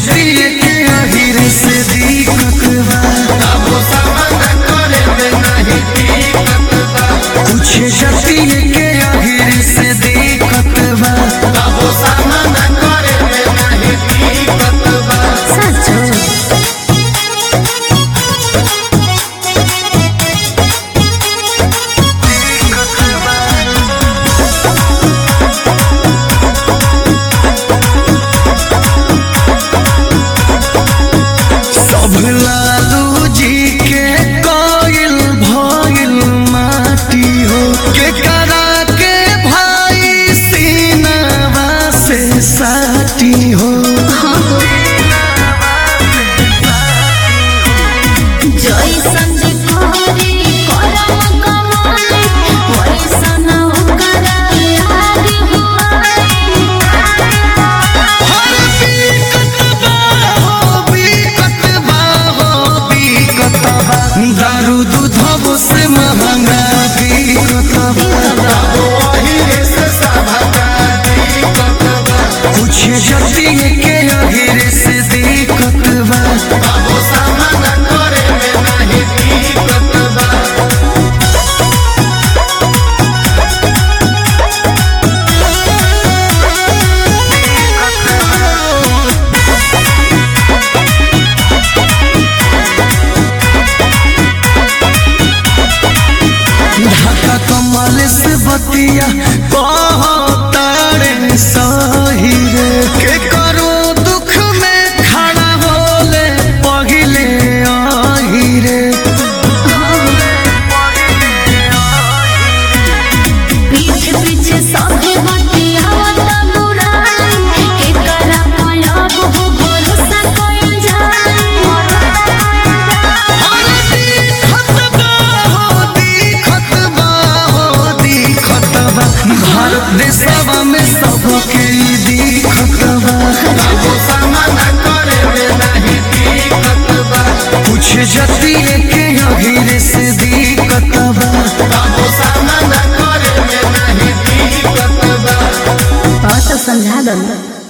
जतिये के आहिर से दिक्कत बा, वो सामना करे में नहीं दिक्कत बा। कुछ जतिये के आहिर से दिक्कत बा, वो सामना करे में नहीं दिक्कत बा। सचो सब लालू जी के कोयल भइल माटी हो, के करा के भाई सीनावा से साटी हो। जैसन कोरी करम कमाई वैसन ओकर याद हर बिकत बा दारू दूधबो से महंगा बिकत बा, वही से सबका दिक्कत बा। कुछ जतिये के आहिर से दिक्कत बा, वो सामना करे में नहीं दिक्कत बा। ढाका कमल से बतिया कहतारे सही रे, के करो दुख में खड़ा होले पहिले आही रे। पीछ पीछे सभे बतियावत बुराई एकरा पलब हो भरोसा कइल जाई। भारत देशवा में सबके ई दिक्कत बा, वो सामना करे में नहीं दिक्कत बा। कुछ जतिये के आहिर से दिक्कत बा, वो सामना करे में नहीं दिक्कत बा। तो समझा दो।